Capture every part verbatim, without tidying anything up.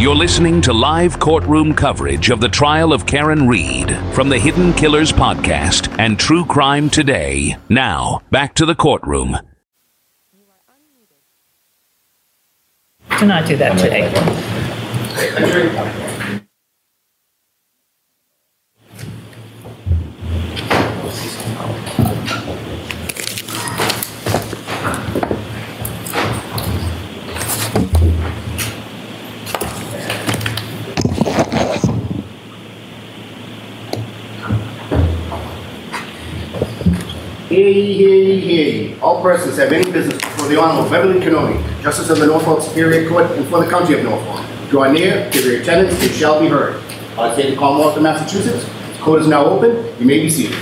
You're listening to live courtroom coverage of the trial of Karen Read from the Hidden Killers podcast and True Crime Today. Now, back to the courtroom. Do not do that today. Hear ye, hear ye, hear ye. All persons have any business before the Honorable Beverly Cannoni, Justice of the Norfolk Superior Court, and for the County of Norfolk. Draw near, give your attendance, and shall be heard. Our state of Commonwealth of Massachusetts. The court is now open. You may be seated.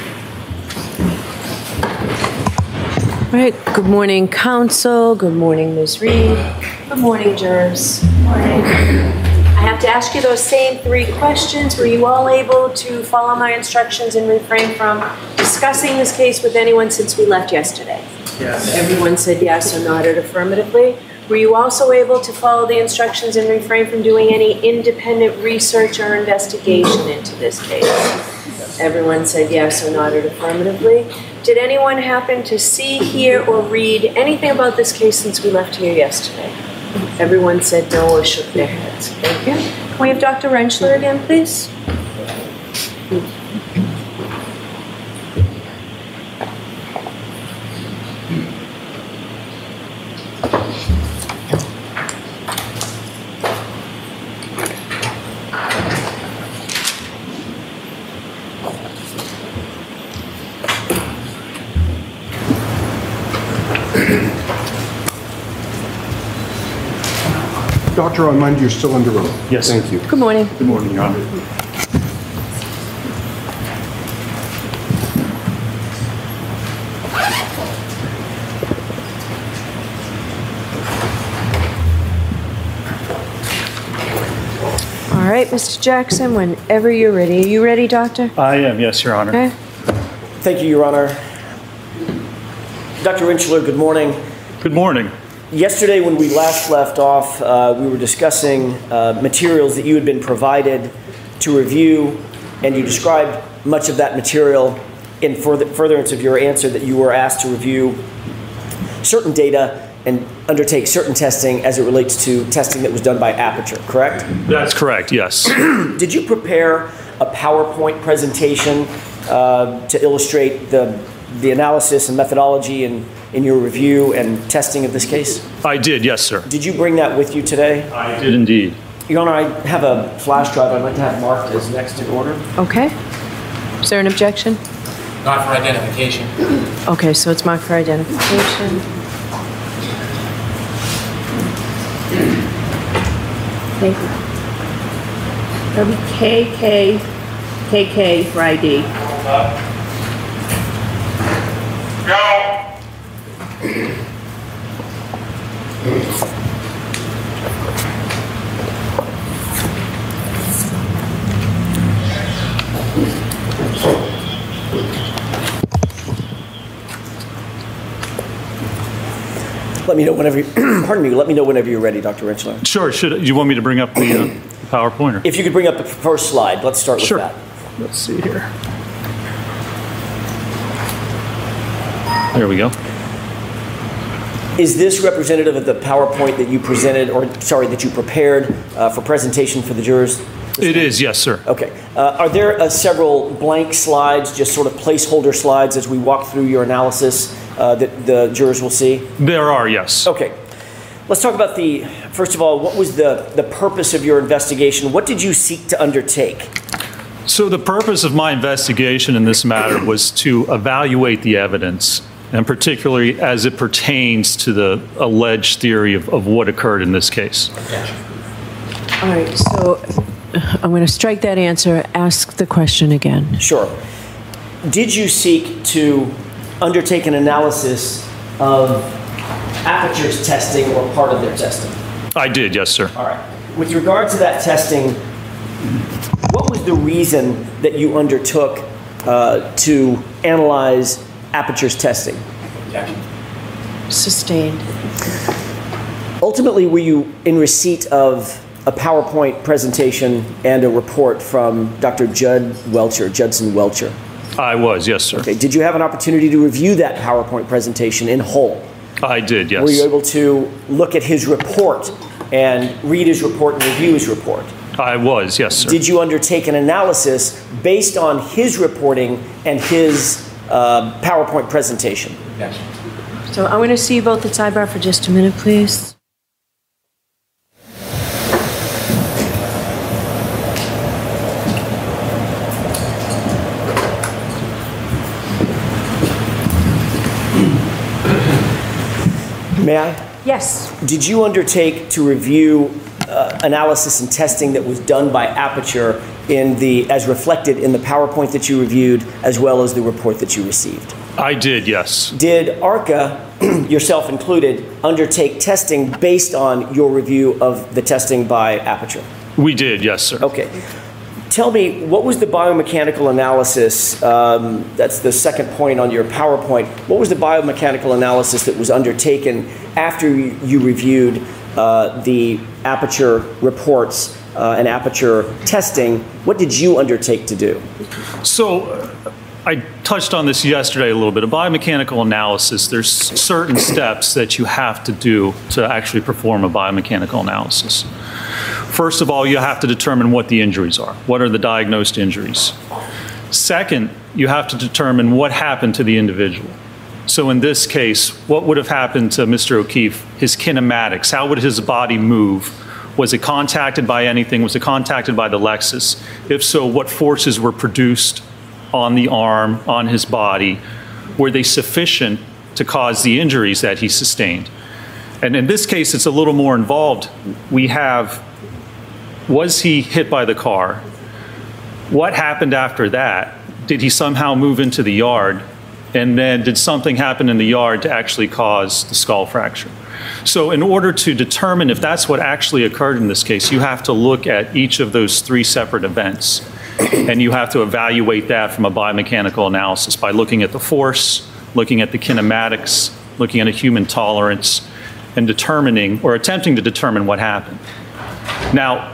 All right. Good morning, counsel. Good morning, Miz Reed. Good morning, jurors. Good morning. I have to ask you those same three questions. Were you all able to follow my instructions and refrain from discussing this case with anyone since we left yesterday? Yes. Everyone said yes or nodded affirmatively. Were you also able to follow the instructions and refrain from doing any independent research or investigation into this case? Yes. Everyone said yes or nodded affirmatively. Did anyone happen to see, hear, or read anything about this case since we left here yesterday? Everyone said no or shook their heads. Thank you. Can we have Doctor Rentschler again, please? Doctor, I mind you're still under oath. Yes. Thank you. Good morning. Good morning, Your Honor. All right, Mister Jackson, whenever you're ready. Are you ready, Doctor? I am, yes, Your Honor. Okay. Thank you, Your Honor. Doctor Rentschler, good morning. Good morning. Yesterday, when we last left off, uh, we were discussing uh, materials that you had been provided to review, and you described much of that material in further, furtherance of your answer that you were asked to review certain data and undertake certain testing as it relates to testing that was done by Aperture, correct? That's correct, yes. Did you prepare a PowerPoint presentation uh, to illustrate the, the analysis and methodology and in your review and testing of this case? I did, yes, sir. Did you bring that with you today? I did indeed. Your Honor, I have a flash drive I'd like to have marked as next in order. Okay. Is there an objection? Not for identification. Okay, so it's marked for identification. Thank you. That'll be K K, K K for I D. Go! Let me know whenever you, pardon me, let me know whenever you're ready, Doctor Rentschler. Sure, should you want me to bring up the uh, PowerPoint? If you could bring up the first slide, let's start with Sure. that. Let's see here. There we go. Is this representative of the PowerPoint that you presented, or sorry, that you prepared uh, for presentation for the jurors? It is, yes, sir. Okay. Uh, are there uh, several blank slides, just sort of placeholder slides as we walk through your analysis uh, that the jurors will see? There are, yes. Okay. Let's talk about the, first of all, what was the, the purpose of your investigation? What did you seek to undertake? So the purpose of my investigation in this matter was to evaluate the evidence, and particularly as it pertains to the alleged theory of, of what occurred in this case. All right, so I'm going to strike that answer. Ask the question again. Sure. Did you seek to undertake an analysis of Aperture's testing or part of their testing? I did, yes, sir. All right. With regard to that testing, what was the reason that you undertook uh, to analyze Aperture's testing? Sustained. Ultimately, were you in receipt of a PowerPoint presentation and a report from Doctor Judd Welcher, Judson Welcher? I was, yes, sir. Okay. Did you have an opportunity to review that PowerPoint presentation in whole? I did, yes. Were you able to look at his report and read his report and review his report? I was, yes, sir. Did you undertake an analysis based on his reporting and his uh, PowerPoint presentation? Yes. So I want to see you both at sidebar for just a minute, please. May I? Yes. Did you undertake to review uh, analysis and testing that was done by Aperture in the, as reflected in the PowerPoint that you reviewed, as well as the report that you received? I did, yes. Did ARCA, yourself included, undertake testing based on your review of the testing by Aperture? We did, yes, sir. Okay. Tell me, what was the biomechanical analysis, um, that's the second point on your PowerPoint, what was the biomechanical analysis that was undertaken after you, you reviewed uh, the Aperture reports uh, and Aperture testing? What did you undertake to do? So uh, I touched on this yesterday a little bit. A biomechanical analysis, there's certain steps that you have to do to actually perform a biomechanical analysis. First of all, you have to determine what the injuries are. What are the diagnosed injuries? Second, you have to determine what happened to the individual. So in this case, what would have happened to Mister O'Keefe? His kinematics, how would his body move? Was it contacted by anything? Was it contacted by the Lexus? If so, what forces were produced on the arm, on his body? Were they sufficient to cause the injuries that he sustained? And in this case, it's a little more involved. We have, was he hit by the car? What happened after that? Did he somehow move into the yard? And then did something happen in the yard to actually cause the skull fracture? So in order to determine if that's what actually occurred in this case, you have to look at each of those three separate events. And you have to evaluate that from a biomechanical analysis by looking at the force, looking at the kinematics, looking at a human tolerance, and determining or attempting to determine what happened. Now,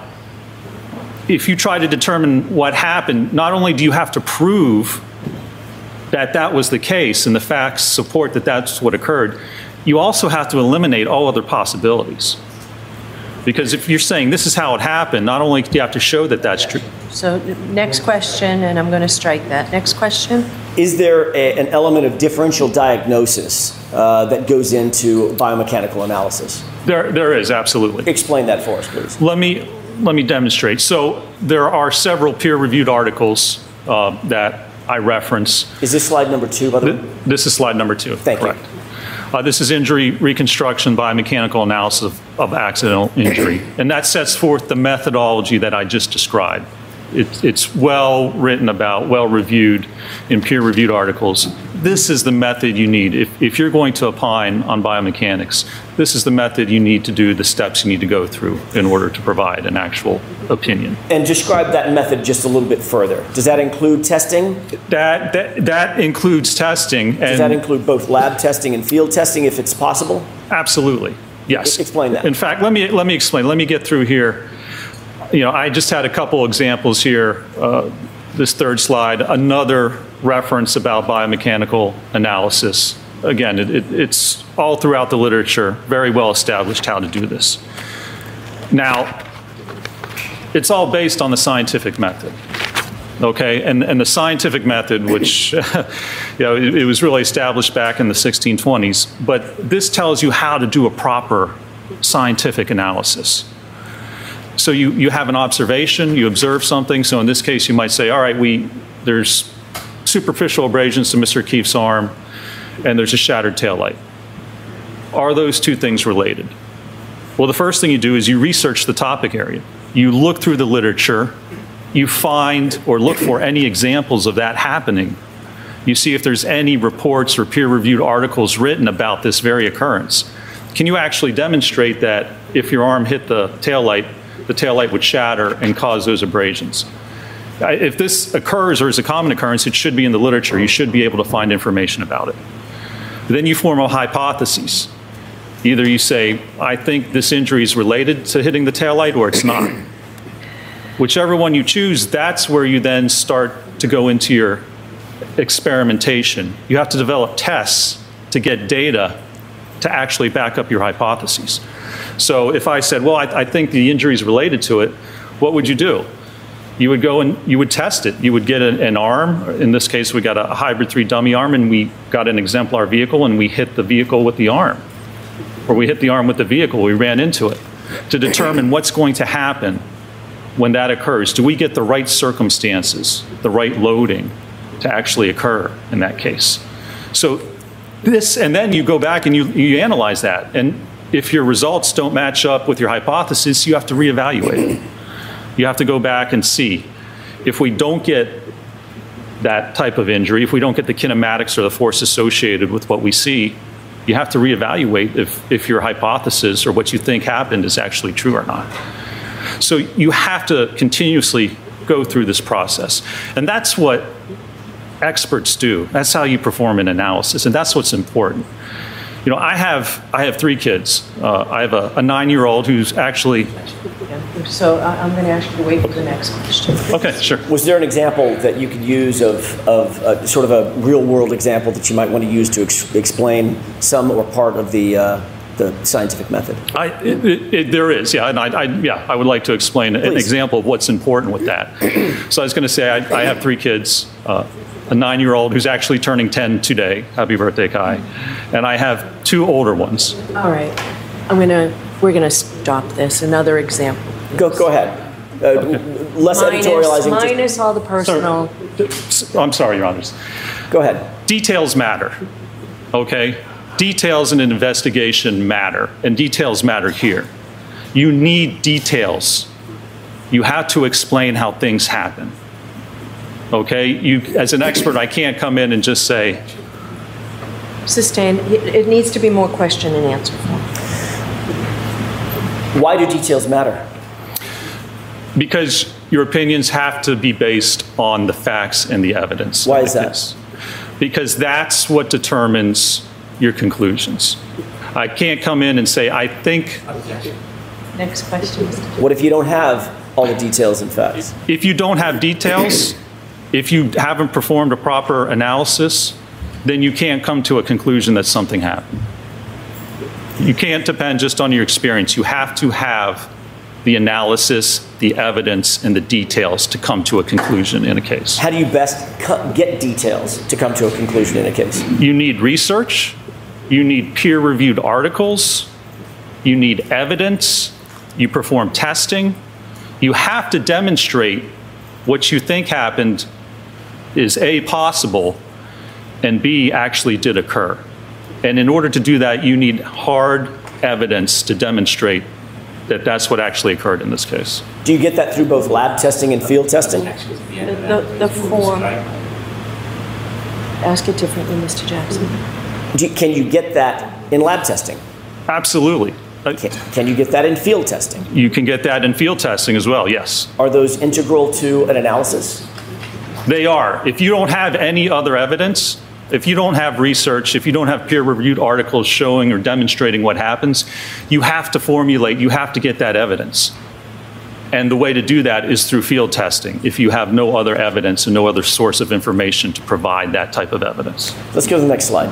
if you try to determine what happened, not only do you have to prove that that was the case and the facts support that that's what occurred, you also have to eliminate all other possibilities. Because if you're saying this is how it happened, not only do you have to show that that's true. So next question, and I'm going to strike that. Next question. Is there a, an element of differential diagnosis uh, that goes into biomechanical analysis? There, there is, absolutely. Explain that for us, please. Let me, let me demonstrate. So there are several peer-reviewed articles uh, that I reference. Is this slide number two, by the way? This is slide number two. Thank correct. you. Uh, this is injury reconstruction biomechanical analysis of, of accidental injury. And that sets forth the methodology that I just described. It, it's well written about, well reviewed in peer-reviewed articles. This is the method you need. If, if you're going to opine on biomechanics, this is the method you need to do, the steps you need to go through in order to provide an actual opinion. And describe that method just a little bit further. Does that include testing? That, that, that includes testing. And Does that include both lab testing and field testing if it's possible? Absolutely, yes. Explain that. In fact, let me, let me explain. Let me get through here. You know, I just had a couple examples here. Uh, this third slide, another reference about biomechanical analysis. Again, it, it, it's all throughout the literature, very well established how to do this. Now, it's all based on the scientific method, okay? And, and the scientific method, which, you know, it, it was really established back in the sixteen twenties, but this tells you how to do a proper scientific analysis. So you, you have an observation, you observe something. So in this case, you might say, all right, we, there's superficial abrasions to Mister O'Keefe's arm, and there's a shattered taillight. Are those two things related? Well, the first thing you do is you research the topic area. You look through the literature, you find or look for any examples of that happening. You see if there's any reports or peer-reviewed articles written about this very occurrence. Can you actually demonstrate that if your arm hit the taillight, the taillight would shatter and cause those abrasions? If this occurs or is a common occurrence, it should be in the literature. You should be able to find information about it. Then you form a hypothesis. Either you say, I think this injury is related to hitting the taillight, or it's not. Whichever one you choose, that's where you then start to go into your experimentation. You have to develop tests to get data to actually back up your hypotheses. So if I said, well, I, I think the injury is related to it, what would you do? You would go and you would test it. You would get an, an arm. In this case, we got a hybrid three dummy arm, and we got an exemplar vehicle, and we hit the vehicle with the arm. Or we hit the arm with the vehicle, we ran into it, to determine what's going to happen when that occurs. Do we get the right circumstances, the right loading to actually occur in that case? So this, and then you go back and you, you analyze that. And if your results don't match up with your hypothesis, you have to reevaluate it. You have to go back and see. If we don't get that type of injury, if we don't get the kinematics or the force associated with what we see, you have to reevaluate if, if your hypothesis or what you think happened is actually true or not. So you have to continuously go through this process. And that's what experts do. That's how you perform an analysis, and that's what's important. You know, I have, I have three kids. Uh, I have a, a nine-year-old who's actually... So I- I'm going to ask you to wait for the next question. Okay, sure. Was there an example that you could use of, of uh, sort of a real-world example that you might want to use to ex- explain some or part of the uh, the scientific method? I, it, it, it, there is, yeah, and I, I, yeah, I would like to explain an Please. example of what's important with that. So I was going to say, I, I have three kids, uh, a nine-year-old who's actually turning ten today. Happy birthday, Kai. And I have two older ones. All right. I'm going to, we're going to stop this. Another example. Go, go ahead. Uh, Less Minus, editorializing. just- minus all the personal. I'm sorry, Your Honors. Go ahead. Details matter, okay? Details in an investigation matter, and details matter here. You need details. You have to explain how things happen, okay? You, as an expert, I can't come in and just say, Sustained. It it needs to be more question and answer form. Why do details matter? because your opinions have to be based on the facts and the evidence. Why is that? Because, because that's what determines your conclusions. I can't come in and say, I think, Next question. What if you don't have all the details and facts? if you don't have details, if you haven't performed a proper analysis, then you can't come to a conclusion that something happened. You can't depend just on your experience. You have to have the analysis, the evidence, and the details to come to a conclusion in a case. How do you best co- get details to come to a conclusion in a case? You need research, you need peer-reviewed articles, you need evidence, you perform testing. You have to demonstrate what you think happened is A, possible, and B, actually did occur. And in order to do that, you need hard evidence to demonstrate that that's what actually occurred in this case. Do you get that through both lab testing and field testing? The, the, the form. Ask it differently, Mister Jackson. Do you, can you get that in lab testing? Absolutely. Uh, Can, can you get that in field testing? You can get that in field testing as well, yes. Are those integral to an analysis? They are. If you don't have any other evidence, if you don't have research, if you don't have peer-reviewed articles showing or demonstrating what happens, you have to formulate, you have to get that evidence. And the way to do that is through field testing, if you have no other evidence and no other source of information to provide that type of evidence. Let's go to the next slide.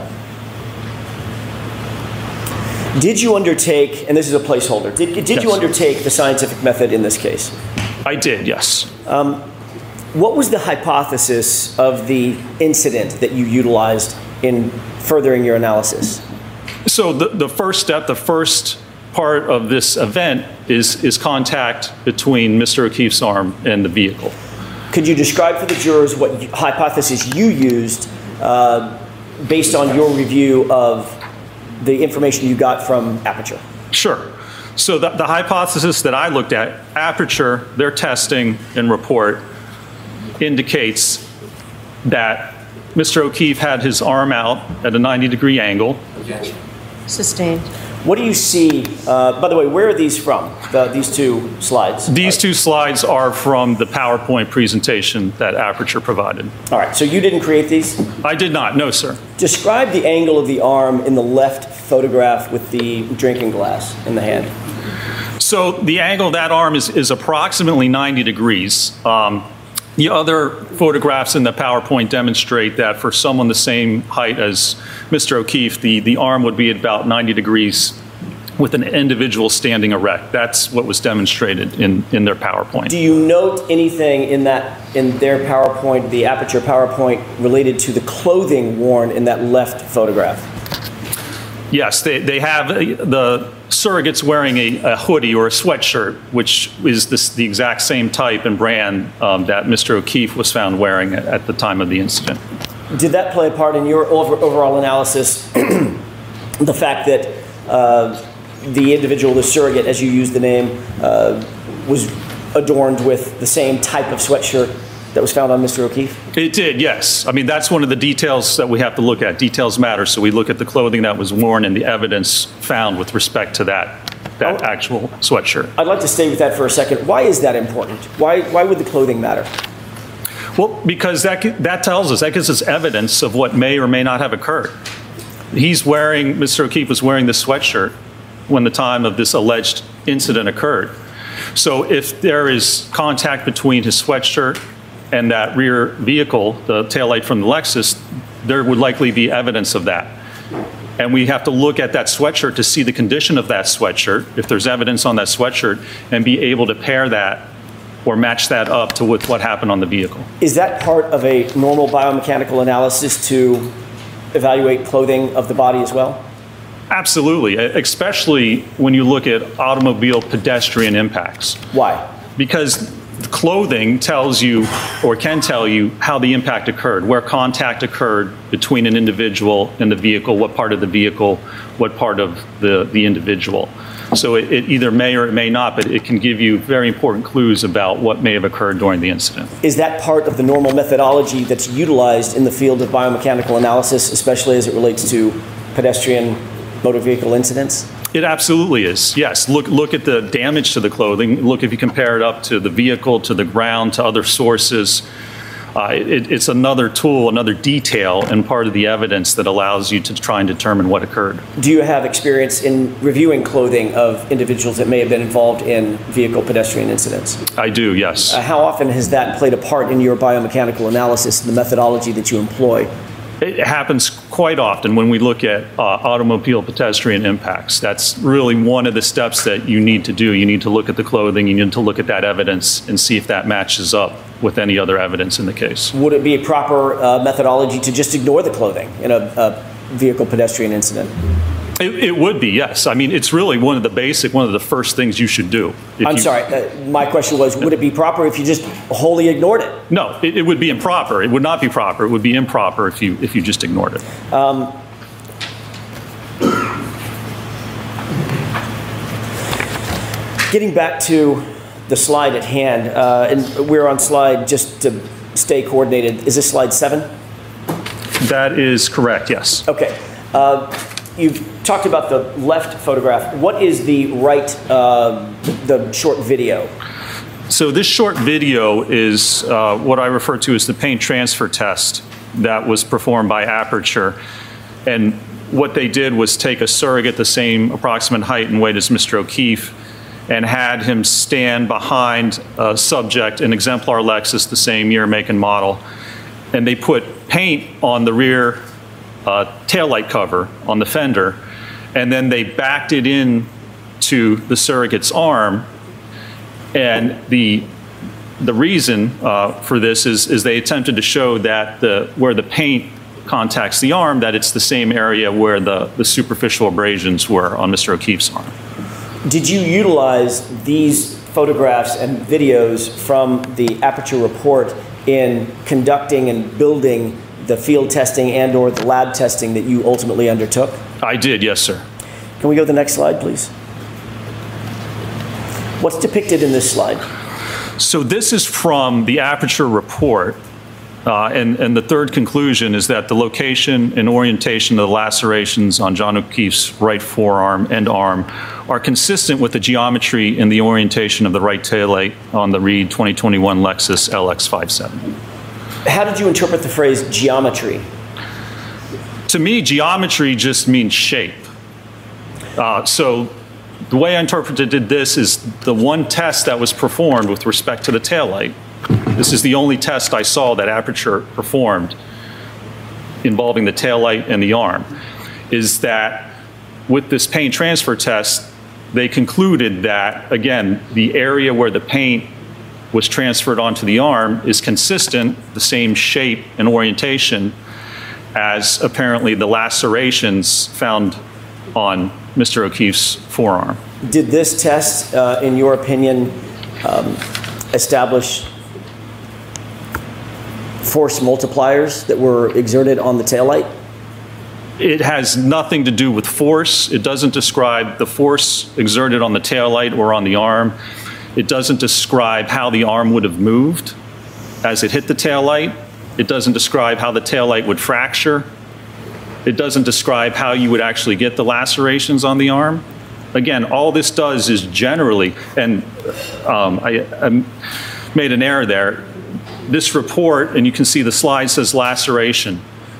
Did you undertake, and this is a placeholder, did, did you Yes. undertake the scientific method in this case? I did, yes. What was the hypothesis of the incident that you utilized in furthering your analysis? So the, the first step, the first part of this event is, is contact between Mister O'Keefe's arm and the vehicle. Could you describe for the jurors what you- hypothesis you used uh, based on your review of the information you got from Aperture? Sure. So the, the hypothesis that I looked at, Aperture, their testing and report indicates that Mister O'Keefe had his arm out at a ninety degree angle. Sustained. What do you see, uh, by the way, where are these from, the, these two slides? These two slides are from the PowerPoint presentation that Aperture provided. All right, so you didn't create these? I did not, no, sir. Describe the angle of the arm in the left photograph with the drinking glass in the hand? So the angle of that arm is, is approximately ninety degrees. Um, the other photographs in the PowerPoint demonstrate that for someone the same height as Mister O'Keefe, the, the arm would be about ninety degrees with an individual standing erect. That's what was demonstrated in, in their PowerPoint. Do you note anything in that in their PowerPoint, the Aperture PowerPoint, related to the clothing worn in that left photograph? Yes, they, they have the surrogates wearing a, a hoodie or a sweatshirt, which is this, the exact same type and brand um, that Mister O'Keefe was found wearing at, at the time of the incident. Did that play a part in your over, overall analysis, the fact that uh, the individual, the surrogate, as you use the name, uh, was adorned with the same type of sweatshirt that was found on Mister O'Keefe? It did, yes. I mean, that's one of the details that we have to look at. Details matter, so we look at the clothing that was worn and the evidence found with respect to that, that Oh. actual sweatshirt. I'd like to stay with that for a second. Why is that important? Why, why would the clothing matter? Well, because that, that tells us, that gives us evidence of what may or may not have occurred. He's wearing, Mister O'Keefe was wearing the sweatshirt when the time of this alleged incident occurred. So if there is contact between his sweatshirt and that rear vehicle, the taillight from the Lexus, there would likely be evidence of that. And we have to look at that sweatshirt to see the condition of that sweatshirt, if there's evidence on that sweatshirt, and be able to pair that or match that up to with what happened on the vehicle. Is that part of a normal biomechanical analysis to evaluate clothing of the body as well? Absolutely, especially when you look at automobile pedestrian impacts. Why? Because clothing tells you, or can tell you, how the impact occurred, where contact occurred between an individual and the vehicle, what part of the vehicle, what part of the, the individual. So it, it either may or it may not, but it can give you very important clues about what may have occurred during the incident. Is that part of the normal methodology that's utilized in the field of biomechanical analysis, especially as it relates to pedestrian motor vehicle incidents? It absolutely is, yes. Look, look at the damage to the clothing. Look if you compare it up to the vehicle, to the ground, to other sources. Uh, it, it's another tool, another detail, and part of the evidence that allows you to try and determine what occurred. Do you have experience in reviewing clothing of individuals that may have been involved in vehicle pedestrian incidents? I do, yes. Uh, how often has that played a part in your biomechanical analysis and the methodology that you employ? It happens quite often when we look at uh, automobile pedestrian impacts. That's really one of the steps that you need to do. You need to look at the clothing, you need to look at that evidence and see if that matches up with any other evidence in the case. Would it be a proper uh, methodology to just ignore the clothing in a, a vehicle pedestrian incident? It, it would be, yes. I mean, it's really one of the basic, one of the first things you should do. If I'm you, sorry, uh, my question was, would it be proper if you just wholly ignored it? No, it, it would be improper. It would not be proper. It would be improper if you if you just ignored it. Um, getting back to the slide at hand, uh, and we're on slide, just to stay coordinated, is this slide seven? That is correct, yes. Okay. Uh, You've talked about the left photograph. What is the right, uh, the short video? So this short video is uh, what I refer to as the paint transfer test that was performed by Aperture. And what they did was take a surrogate the same approximate height and weight as Mister O'Keefe and had him stand behind a subject, an exemplar Lexus, the same year, make, and model. And they put paint on the rear Uh, taillight cover on the fender, and then they backed it in to the surrogate's arm. And the the reason uh, for this is is they attempted to show that the where the paint contacts the arm, that it's the same area where the the superficial abrasions were on Mister O'Keefe's arm. Did you utilize these photographs and videos from the Aperture report in conducting and building the field testing and or the lab testing that you ultimately undertook? I did, yes, sir. Can we go to the next slide, please? What's depicted in this slide? So this is from the Aperture report, uh, and, and the third conclusion is that the location and orientation of the lacerations on John O'Keefe's right forearm and arm are consistent with the geometry and the orientation of the right taillight on the Reed twenty twenty-one Lexus L X fifty-seven. How did you interpret the phrase geometry? To me, geometry just means shape. Uh, so the way I interpreted this is the one test that was performed with respect to the taillight. This is the only test I saw that Aperture performed involving the taillight and the arm, is that with this paint transfer test, they concluded that, again, the area where the paint was transferred onto the arm is consistent, the same shape and orientation as apparently the lacerations found on Mister O'Keefe's forearm. Did this test, uh, in your opinion, um, establish force multipliers that were exerted on the taillight? It has nothing to do with force. It doesn't describe the force exerted on the taillight or on the arm. It doesn't describe how the arm would have moved as it hit the taillight. It doesn't describe how the taillight would fracture. It doesn't describe how you would actually get the lacerations on the arm. Again, all this does is generally, and um, I, I made an error there. This report, and you can see the slide says laceration.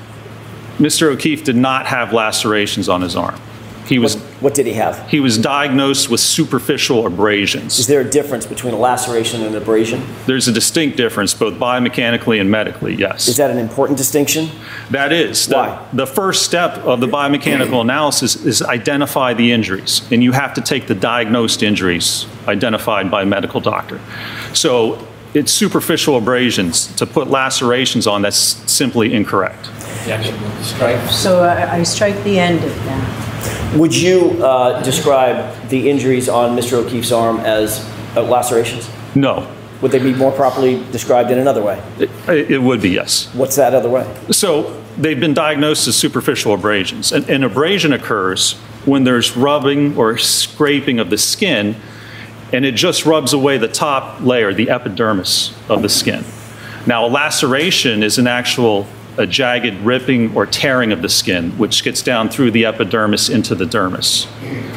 Mister O'Keefe did not have lacerations on his arm. He was, What, what did he have? he was diagnosed with superficial abrasions. Is there a difference between a laceration and an abrasion? There's a distinct difference, both biomechanically and medically, yes. Is that an important distinction? That is. The, Why? The first step of the biomechanical analysis is identify the injuries, and you have to take the diagnosed injuries identified by a medical doctor. So it's superficial abrasions. To put lacerations on, that's simply incorrect. Objection, strike. So I I strike the end of that. Would you uh, describe the injuries on Mister O'Keefe's arm as uh, lacerations? No. Would they be more properly described in another way? It, it would be, yes. What's that other way? So they've been diagnosed as superficial abrasions. And an abrasion occurs when there's rubbing or scraping of the skin, and it just rubs away the top layer, the epidermis of the skin. Now, a laceration is an actual a jagged ripping or tearing of the skin, which gets down through the epidermis into the dermis.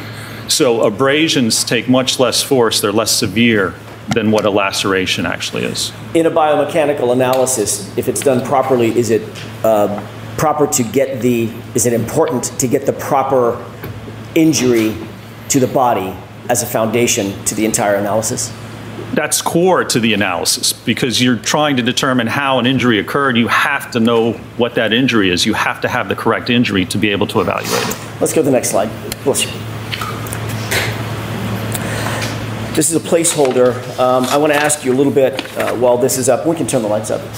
So abrasions take much less force, they're less severe than what a laceration actually is. In a biomechanical analysis, if it's done properly, is it uh, proper to get the, is it important to get the proper injury to the body as a foundation to the entire analysis? That's core to the analysis, because you're trying to determine how an injury occurred. You have to know what that injury is. You have to have the correct injury to be able to evaluate it. Let's go to the next slide. Bless you. This is a placeholder. Um, I want to ask you a little bit uh, while this is up. We can turn the lights up.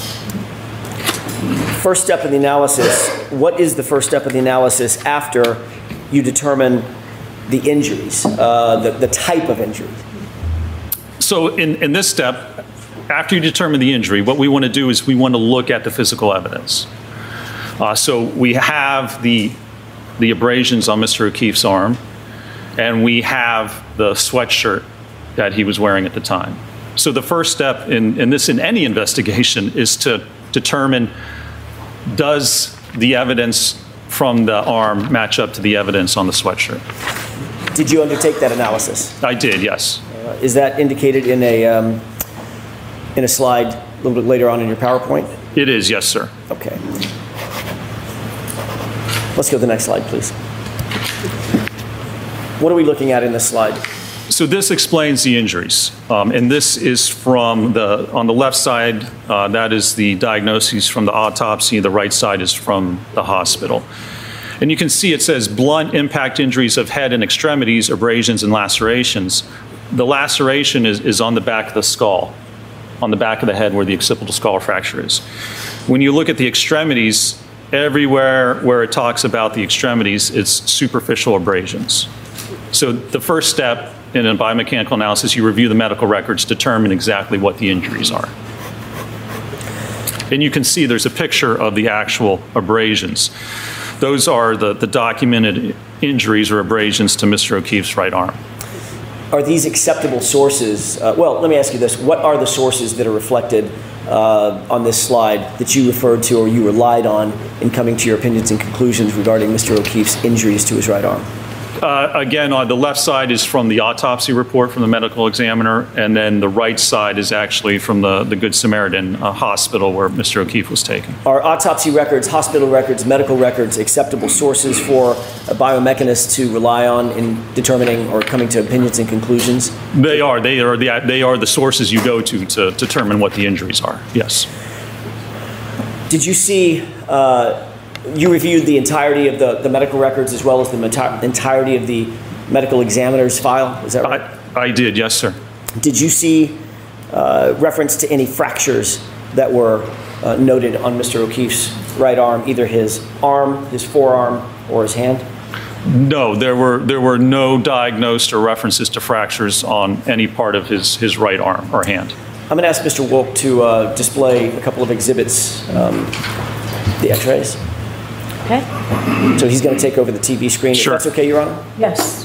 First step in the analysis. What is the first step of the analysis after you determine the injuries, uh, the, the type of injury? So in, in this step, after you determine the injury, what we want to do is we want to look at the physical evidence. Uh, so we have the, the abrasions on Mister O'Keefe's arm, and we have the sweatshirt that he was wearing at the time. So the first step in, in this, in any investigation, is to determine, does the evidence from the arm match up to the evidence on the sweatshirt? Did you undertake that analysis? I did, yes. Uh, is that indicated in a, um, in a slide a little bit later on in your PowerPoint? It is, yes, sir. Okay. Let's go to the next slide, please. What are we looking at in this slide? So this explains the injuries. Um, and this is from the, on the left side, uh, that is the diagnoses from the autopsy. The right side is from the hospital. And you can see it says blunt impact injuries of head and extremities, abrasions and lacerations. The laceration is, is on the back of the skull, on the back of the head where the occipital skull fracture is. When you look at the extremities, everywhere where it talks about the extremities, it's superficial abrasions. So the first step in a biomechanical analysis, you review the medical records, determine exactly what the injuries are. And you can see there's a picture of the actual abrasions. Those are the, the documented injuries or abrasions to Mister O'Keefe's right arm. Are these acceptable sources? Uh, well, let me ask you this. What are the sources that are reflected uh, on this slide that you referred to or you relied on in coming to your opinions and conclusions regarding Mister O'Keefe's injuries to his right arm? Uh, again, on the left side is from the autopsy report from the medical examiner, and then the right side is actually from the, the Good Samaritan uh, hospital where Mister O'Keefe was taken. Are autopsy records, hospital records, medical records acceptable sources for a biomechanist to rely on in determining or coming to opinions and conclusions? They are. They are the, they are the sources you go to to determine what the injuries are, yes. Did you see, uh, you reviewed the entirety of the, the medical records as well as the meta- entirety of the medical examiner's file, is that right? I, I did, yes, sir. Did you see uh, reference to any fractures that were uh, noted on Mister O'Keefe's right arm, either his arm, his forearm, or his hand? No, there were there were no diagnosed or references to fractures on any part of his, his right arm or hand. I'm going to ask Mister Wolk to uh, display a couple of exhibits, um, the x-rays. Okay. So he's going to take over the T V screen. Sure. If that's okay, Your Honor? Yes.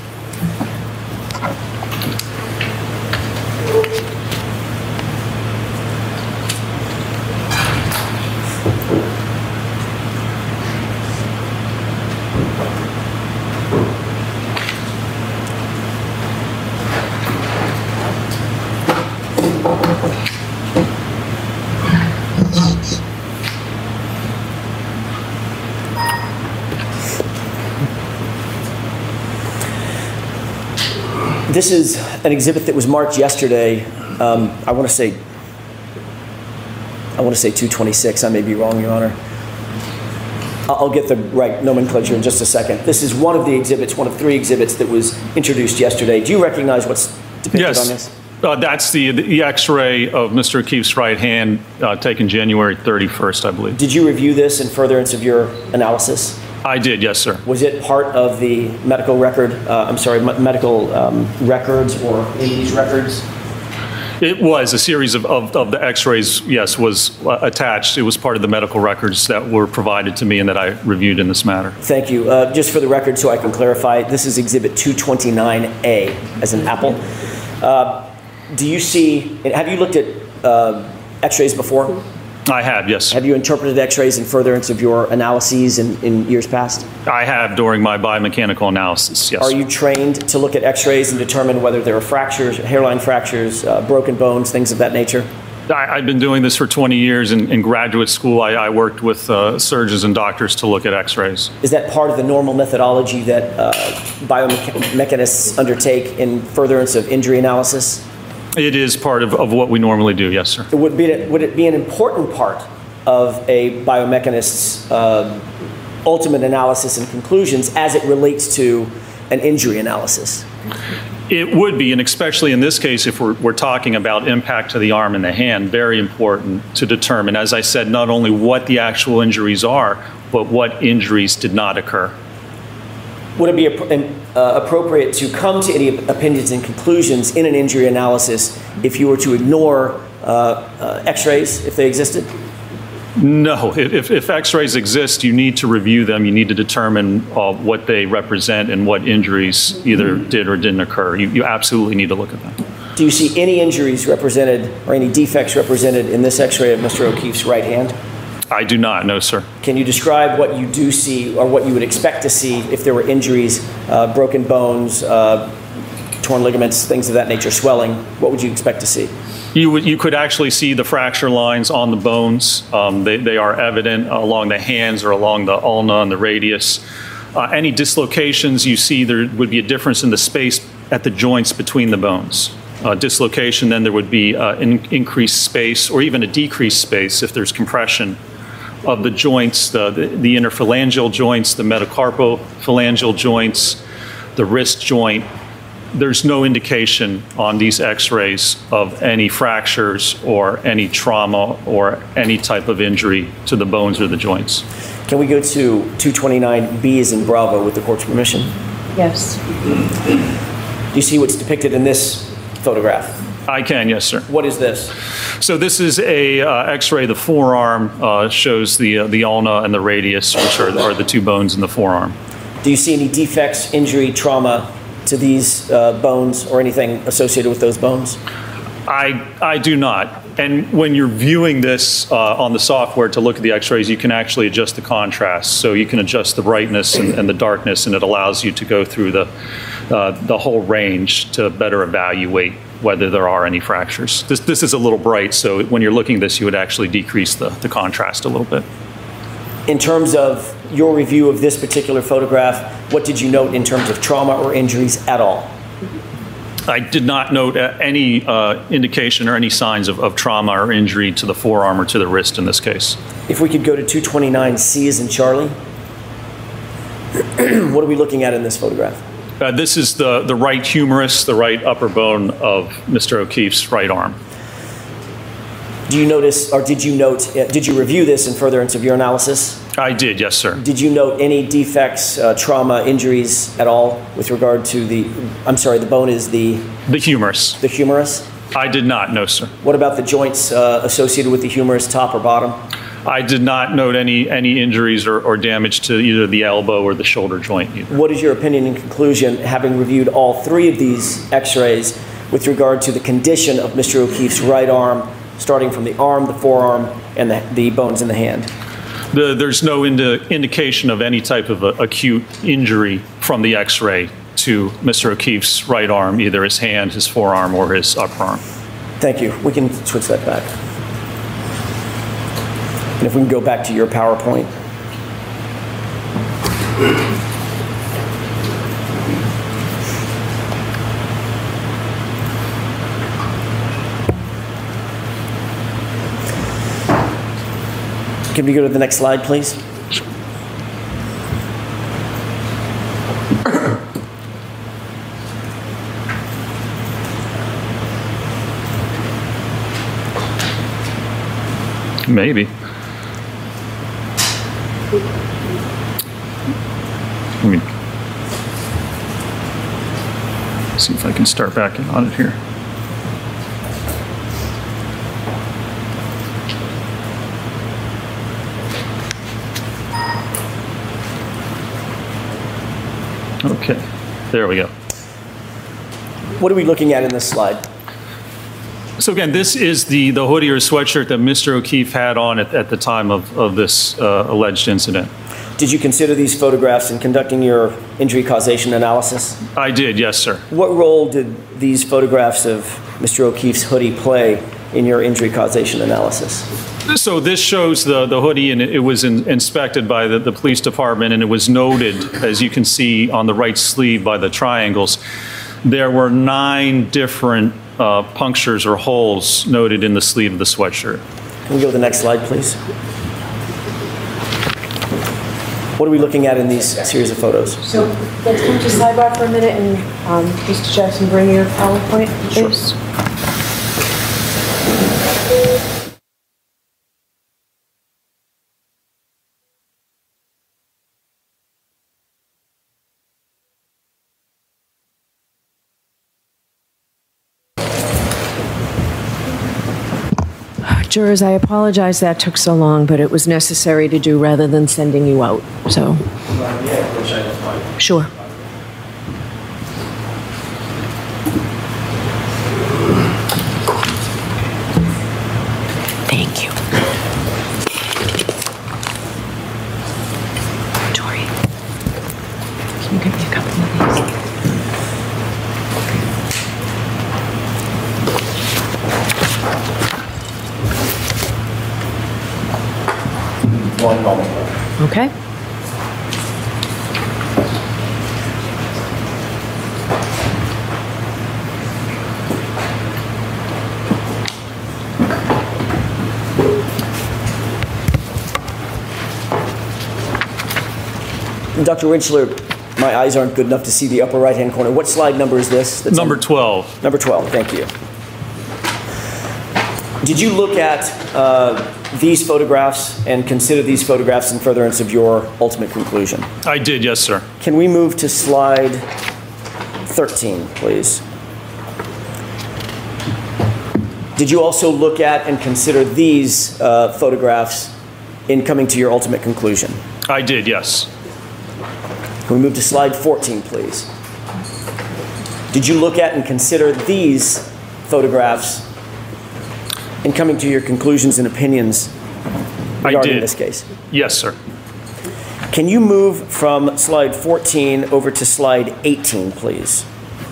This is an exhibit that was marked yesterday. Um, I want to say, I want to say two twenty-six. I may be wrong, Your Honor. I'll I'll get the right nomenclature in just a second. This is one of the exhibits, one of three exhibits that was introduced yesterday. Do you recognize what's depicted Yes. on this? Uh, that's the, the X-ray of Mister O'Keefe's right hand uh, taken January thirty-first, I believe. Did you review this in furtherance of your analysis? I did, yes, sir. Was it part of the medical record, uh, I'm sorry, me- medical um, records or in these records? It was a series of, of, of the X-rays, yes, was uh, attached. It was part of the medical records that were provided to me and that I reviewed in this matter. Thank you. Uh, just for the record, so I can clarify, this is Exhibit two twenty-nine A, as in apple. Uh, do you see, have you looked at uh, X-rays before? I have, yes. Have you interpreted X-rays in furtherance of your analyses in, in years past? I have during my biomechanical analysis, yes. Are you trained to look at X-rays and determine whether there are fractures, hairline fractures, uh, broken bones, things of that nature? I, I've been doing this for twenty years. In, in graduate school, I, I worked with uh, surgeons and doctors to look at X-rays. Is that part of the normal methodology that uh, biomechanists undertake in furtherance of injury analysis? It is part of, of what we normally do, yes, sir. Would, be, would it be an important part of a biomechanist's uh, ultimate analysis and conclusions as it relates to an injury analysis? It would be, and especially in this case, if we're, we're talking about impact to the arm and the hand, very important to determine, as I said, not only what the actual injuries are, but what injuries did not occur. Would it be appro- uh, appropriate to come to any opinions and conclusions in an injury analysis if you were to ignore uh, uh, X-rays, if they existed? No. If, if X-rays exist, you need to review them. You need to determine uh, what they represent and what injuries either did or didn't occur. You, you absolutely need to look at them. Do you see any injuries represented or any defects represented in this X-ray of Mister O'Keefe's right hand? I do not, no, sir. Can you describe what you do see or what you would expect to see if there were injuries, uh, broken bones, uh, torn ligaments, things of that nature, swelling? What would you expect to see? You would, you could actually see the fracture lines on the bones. Um, they, they are evident along the hands or along the ulna and the radius. Uh, any dislocations you see, there would be a difference in the space at the joints between the bones. Uh, dislocation, then there would be uh, in, increased space or even a decreased space if there's compression of the joints, the, the, the interphalangeal joints, the metacarpophalangeal joints, the wrist joint. There's no indication on these X-rays of any fractures or any trauma or any type of injury to the bones or the joints. Can we go to two twenty-nine B as in Bravo with the court's permission? Yes. Do you see what's depicted in this photograph? I can, yes, sir. What is this? So this is a uh, X-ray. The forearm uh, shows the uh, the ulna and the radius, which are, are the two bones in the forearm. Do you see any defects, injury, trauma to these uh, bones or anything associated with those bones? I, I do not. And when you're viewing this uh, on the software to look at the x-rays, you can actually adjust the contrast. So you can adjust the brightness and, and the darkness, and it allows you to go through the, uh, the whole range to better evaluate whether there are any fractures. This, this is a little bright, so when you're looking at this, you would actually decrease the, the contrast a little bit. In terms of your review of this particular photograph, what did you note in terms of trauma or injuries at all? I did not note any uh, indication or any signs of, of trauma or injury to the forearm or to the wrist in this case. If we could go to two twenty-nine C as in Charlie, what are we looking at in this photograph? Uh, this is the, the right humerus, the right upper bone of Mister O'Keefe's right arm. Do you notice, or did you note, uh, did you review this in furtherance of your analysis? I did, yes, sir. Did you note any defects, uh, trauma, injuries at all with regard to the, I'm sorry, the bone is the? The humerus. The humerus? I did not, no, sir. What about the joints uh, associated with the humerus, top or bottom? I did not note any, any injuries or, or damage to either the elbow or the shoulder joint either. What is your opinion in conclusion, having reviewed all three of these x-rays, with regard to the condition of Mister O'Keefe's right arm, starting from the arm, the forearm, and the, the bones in the hand? The, there's no indi indication of any type of a, acute injury from the x-ray to Mister O'Keefe's right arm, either his hand, his forearm, or his upper arm. Thank you. We can switch that back. And if we can go back to your PowerPoint. Can we go to the next slide, please? Maybe. Let me see if I can start back in on it here. Okay, there we go. What are we looking at in this slide? So again, this is the, the hoodie or sweatshirt that Mister O'Keefe had on at, at the time of, of this uh, alleged incident. Did you consider these photographs in conducting your injury causation analysis? I did, yes, sir. What role did these photographs of Mister O'Keefe's hoodie play in your injury causation analysis? So this shows the, the hoodie, and it, it was in, inspected by the, the police department, and it was noted, as you can see on the right sleeve by the triangles, there were nine different uh, punctures or holes noted in the sleeve of the sweatshirt. Can we go to the next slide, please? What are we looking at in these series of photos? So let's come to sidebar for a minute, and um, Mister Jackson, bring your PowerPoint, please. Sure. Jurors, I apologize that took so long, but it was necessary to do rather than sending you out, so. Sure. Thank you. Tori, can you give me a couple of these? One moment. Okay. Doctor Winchler, my eyes aren't good enough to see the upper right-hand corner. What slide number is this? That's Number on? twelve. Number twelve, thank you. Did you look at uh, these photographs and consider these photographs in furtherance of your ultimate conclusion? I did, yes, sir. Can we move to slide thirteen, please? Did you also look at and consider these uh, photographs in coming to your ultimate conclusion? I did, yes. Can we move to slide fourteen, please? Did you look at and consider these photographs in coming to your conclusions and opinions regarding I did. this case? Yes, sir. Can you move from slide fourteen over to slide eighteen, please?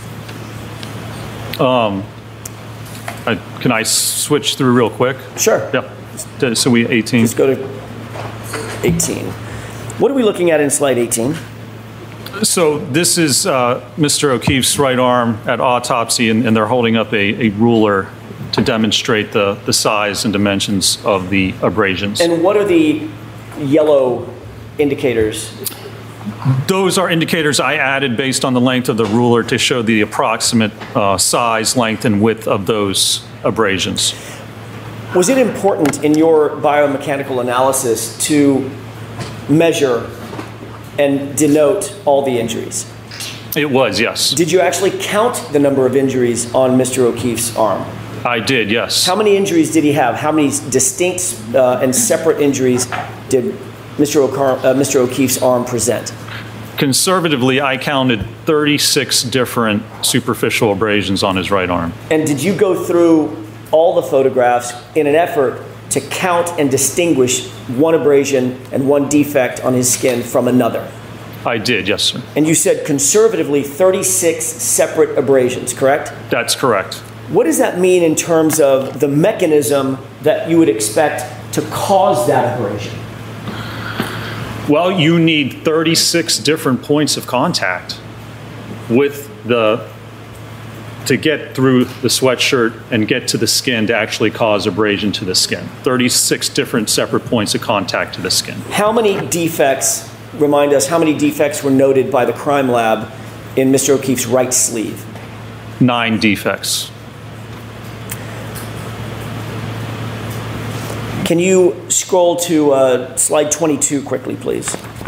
Um, I, can I switch through real quick? Sure. Yeah. So we eighteen. Let's go to eighteen. What are we looking at in slide eighteen? So this is uh, Mister O'Keefe's right arm at autopsy, and, and they're holding up a, a ruler to demonstrate the, the size and dimensions of the abrasions. And what are the yellow indicators? Those are indicators I added based on the length of the ruler to show the approximate uh, size, length, and width of those abrasions. Was it important in your biomechanical analysis to measure and denote all the injuries? It was, yes. Did you actually count the number of injuries on Mister O'Keefe's arm? I did, yes. How many injuries did he have? How many distinct uh, and separate injuries did Mister O'Car- uh, Mister O'Keefe's arm present? Conservatively, I counted thirty-six different superficial abrasions on his right arm. And did you go through all the photographs in an effort to count and distinguish one abrasion and one defect on his skin from another? I did, yes, sir. And you said conservatively thirty-six separate abrasions, correct? That's correct. What does that mean in terms of the mechanism that you would expect to cause that abrasion? Well, you need thirty-six different points of contact with the to get through the sweatshirt and get to the skin to actually cause abrasion to the skin. thirty-six different separate points of contact to the skin. How many defects, remind us, how many defects were noted by the crime lab in Mister O'Keefe's right sleeve? Nine defects. Can you scroll to uh, slide twenty-two quickly, please?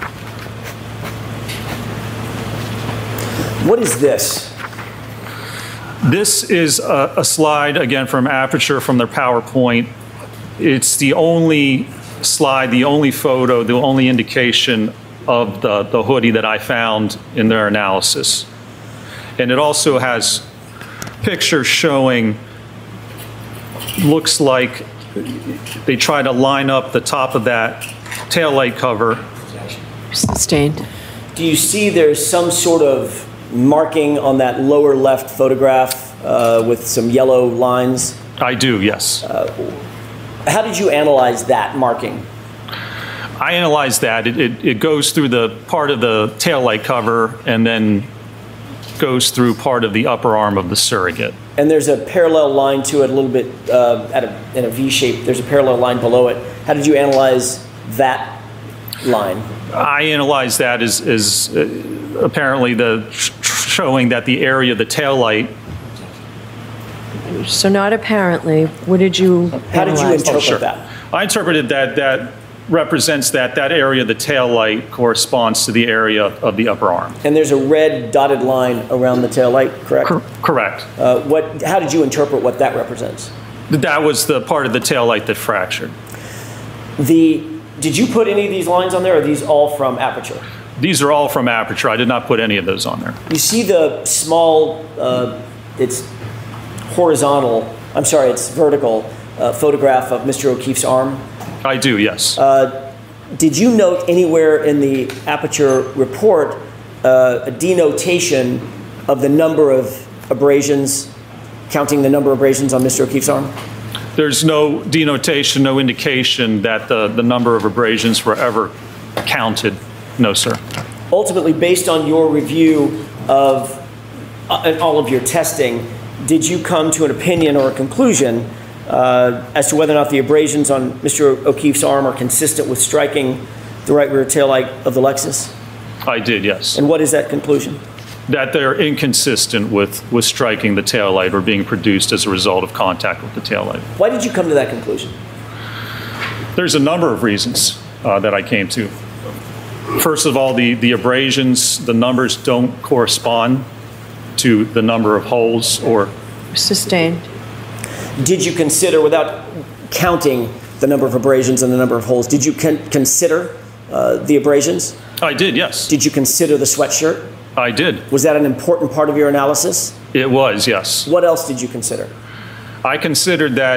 What is this? This is a, a slide, again, from Aperture, from their PowerPoint. It's the only slide, the only photo, the only indication of the, the hoodie that I found in their analysis. And it also has pictures showing, looks like they try to line up the top of that taillight cover. Sustained. Do you see there's some sort of marking on that lower left photograph uh, with some yellow lines? I do, yes. Uh, how did you analyze that marking? I analyzed that. It, it, it goes through the part of the taillight cover and then goes through part of the upper arm of the surrogate. And there's a parallel line to it, a little bit uh, at a, in a V shape. There's a parallel line below it. How did you analyze that line? I analyzed that as, as uh, apparently the showing that the area of the taillight. So not apparently. What did you How did you analyze? interpret Oh, sure. that? I interpreted that that represents that that area of the taillight corresponds to the area of the upper arm. And there's a red dotted line around the tail light, correct? Cor- correct. Uh, what? How did you interpret what that represents? That was the part of the taillight that fractured. The did you put any of these lines on there, or are these all from Aperture? These are all from Aperture. I did not put any of those on there. You see the small, uh, it's horizontal, I'm sorry, it's vertical uh, photograph of Mister O'Keefe's arm? I do, yes. Uh, did you note anywhere in the Aperture report uh, a denotation of the number of abrasions, counting the number of abrasions on Mister O'Keefe's arm? There's no denotation, no indication that the, the number of abrasions were ever counted. No, sir. Ultimately, based on your review of uh, and all of your testing, did you come to an opinion or a conclusion uh, as to whether or not the abrasions on Mister O'Keefe's arm are consistent with striking the right rear taillight of the Lexus? I did, yes. And what is that conclusion? That they're inconsistent with, with striking the taillight or being produced as a result of contact with the taillight. Why did you come to that conclusion? There's a number of reasons uh, that I came to. First of all, the, the abrasions, the numbers don't correspond to the number of holes or... Sustained. Did you consider, without counting the number of abrasions and the number of holes, did you con- consider uh, the abrasions? I did, yes. Did you consider the sweatshirt? I did. Was that an important part of your analysis? It was, yes. What else did you consider? I considered that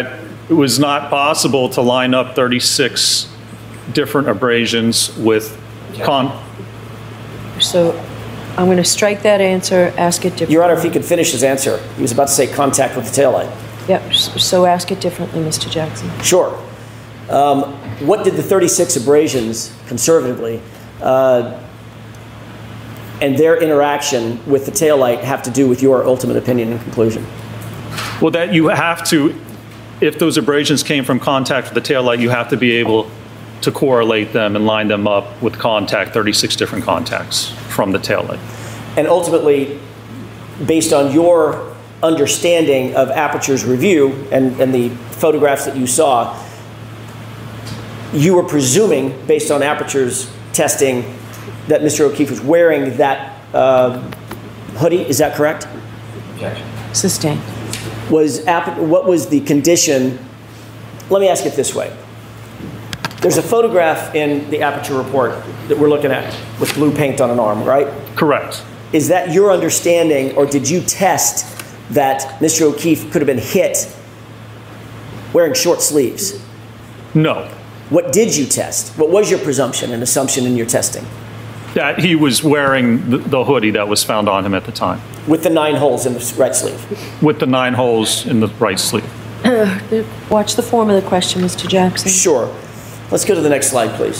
it was not possible to line up thirty-six different abrasions with con. So I'm going to strike that answer, ask it differently. Your Honor, if he could finish his answer. He was about to say contact with the taillight. Yep, s- so ask it differently, Mister Jackson. Sure. Um, what did the thirty-six abrasions, conservatively, uh, and their interaction with the taillight have to do with your ultimate opinion and conclusion? Well, that you have to, if those abrasions came from contact with the taillight, you have to be able to correlate them and line them up with contact, thirty-six different contacts from the taillight. And ultimately, based on your understanding of Aperture's review and, and the photographs that you saw, you were presuming, based on Aperture's testing, that Mister O'Keefe was wearing that uh, hoodie. Is that correct? Objection. Sustained. Was App- what was the condition? Let me ask it this way. There's a photograph in the Aperture report that we're looking at with blue paint on an arm, right? Correct. Is that your understanding, or did you test that Mister O'Keefe could have been hit wearing short sleeves? No. What did you test? What was your presumption and assumption in your testing? That he was wearing the, the hoodie that was found on him at the time, With the nine holes in the right sleeve? with the nine holes in the right sleeve. Watch the form of the question, Mister Jackson. Sure. Let's go to the next slide, please.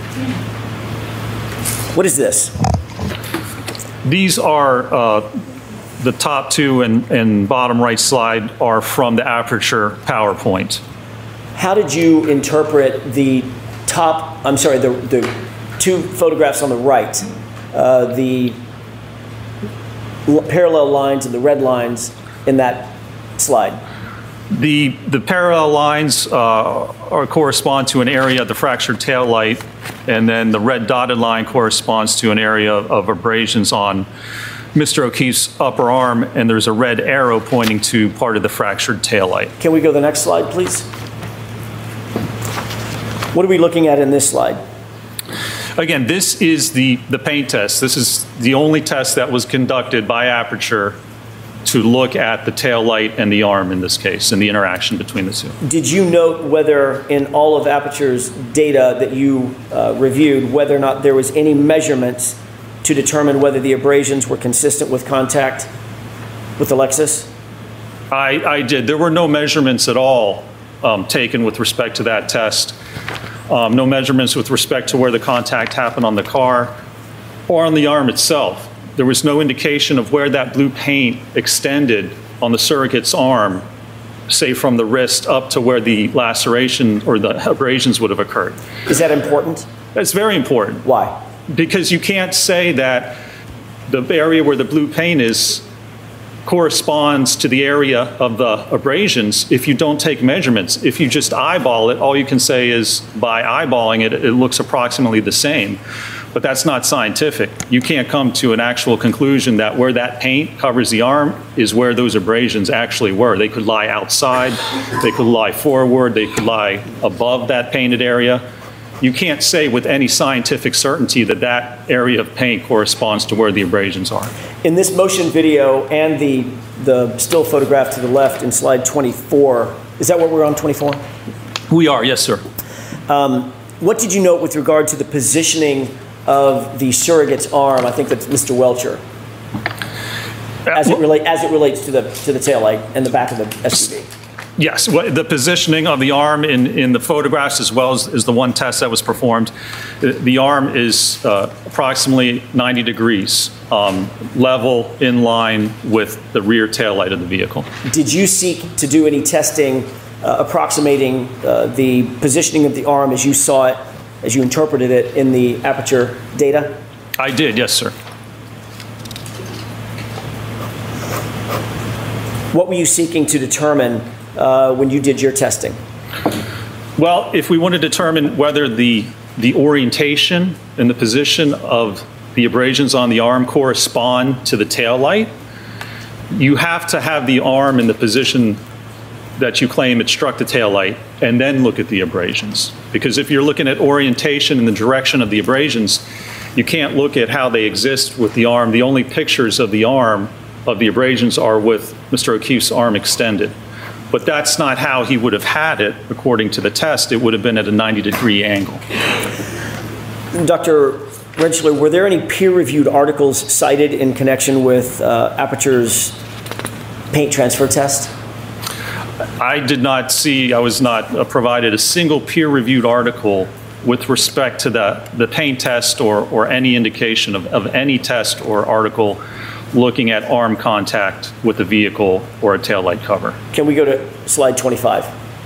What is this? These are, uh, the top two and, and bottom right slide are from the Aperture PowerPoint. How did you interpret the top, I'm sorry, the, the two photographs on the right, uh, the l- parallel lines and the red lines in that slide? The, the parallel lines uh, are, correspond to an area of the fractured tail light, and then the red dotted line corresponds to an area of abrasions on Mister O'Keefe's upper arm, and there's a red arrow pointing to part of the fractured tail light. Can we go to the next slide, please? What are we looking at in this slide? Again, this is the, the paint test. This is the only test that was conducted by Aperture to look at the tail light and the arm in this case, and the interaction between the two. Did you note whether in all of Aperture's data that you uh, reviewed, whether or not there was any measurements to determine whether the abrasions were consistent with contact with the Lexus? I, I did. There were no measurements at all um, taken with respect to that test. Um, no measurements with respect to where the contact happened on the car or on the arm itself. There was no indication of where that blue paint extended on the surrogate's arm, say from the wrist up to where the laceration or the abrasions would have occurred. Is that important? That's very important. Why? Because you can't say that the area where the blue paint is corresponds to the area of the abrasions if you don't take measurements. If you just eyeball it, all you can say is by eyeballing it, it looks approximately the same. But that's not scientific. You can't come to an actual conclusion that where that paint covers the arm is where those abrasions actually were. They could lie outside, they could lie forward, they could lie above that painted area. You can't say with any scientific certainty that that area of paint corresponds to where the abrasions are. In this motion video and the, the still photograph to the left in slide twenty-four, is that what we're on, twenty-four? We are, yes, sir. Um, what did you note with regard to the positioning of the surrogate's arm? I think that's Mister Welcher. As it, relate, as it relates to the, to the taillight and the back of the S U V. Yes, the positioning of the arm in, in the photographs as well as, as the one test that was performed, the, the arm is uh, approximately ninety degrees, um, level in line with the rear tail light of the vehicle. Did you seek to do any testing uh, approximating uh, the positioning of the arm as you saw it, as you interpreted it in the Aperture data? I did, yes, sir. What were you seeking to determine uh, when you did your testing? Well, if we want to determine whether the, the orientation and the position of the abrasions on the arm correspond to the tail light, you have to have the arm in the position that you claim it struck the tail light and then look at the abrasions. Because if you're looking at orientation and the direction of the abrasions, you can't look at how they exist with the arm. The only pictures of the arm of the abrasions are with Mister O'Keefe's arm extended. But that's not how he would have had it, according to the test. It would have been at a ninety degree angle. Doctor Rentschler, were there any peer-reviewed articles cited in connection with uh, Aperture's paint transfer test? I did not see, I was not uh, provided a single peer-reviewed article with respect to the, the paint test or, or any indication of, of any test or article looking at arm contact with the vehicle or a taillight cover. Can we go to slide twenty-five?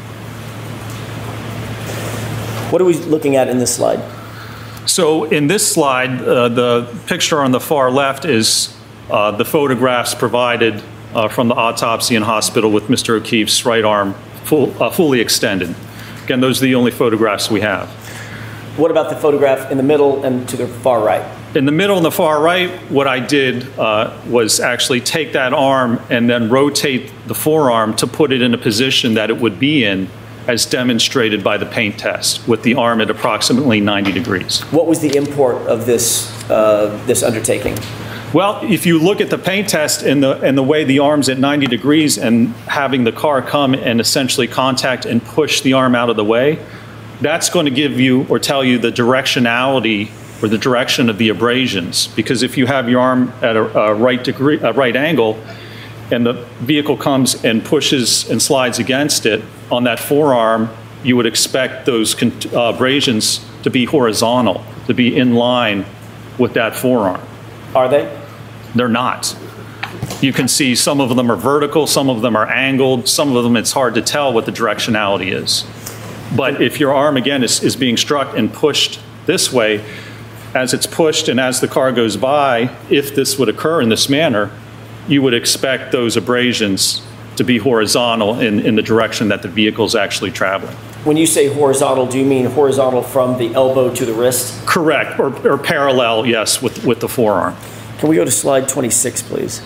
What are we looking at in this slide? So in this slide, uh, the picture on the far left is uh, the photographs provided uh, from the autopsy in hospital with Mister O'Keefe's right arm full, uh, fully extended. Again, those are the only photographs we have. What about the photograph in the middle and to the far right? In the middle and the far right, what I did uh, was actually take that arm and then rotate the forearm to put it in a position that it would be in, as demonstrated by the paint test, with the arm at approximately ninety degrees. What was the import of this, uh, this undertaking? Well, if you look at the paint test and the, and the way the arm's at ninety degrees and having the car come and essentially contact and push the arm out of the way, that's going to give you or tell you the directionality or the direction of the abrasions. Because if you have your arm at a, a right degree, a right angle, and the vehicle comes and pushes and slides against it on that forearm, you would expect those uh, abrasions to be horizontal, to be in line with that forearm. Are they? They're not. You can see some of them are vertical, some of them are angled, some of them it's hard to tell what the directionality is. But if your arm, again, is, is being struck and pushed this way, as it's pushed and as the car goes by, if this would occur in this manner, you would expect those abrasions to be horizontal in, in the direction that the vehicle is actually traveling. When you say horizontal, do you mean horizontal from the elbow to the wrist? Correct, or, or parallel, yes, with, with the forearm. Can we go to slide twenty-six, please?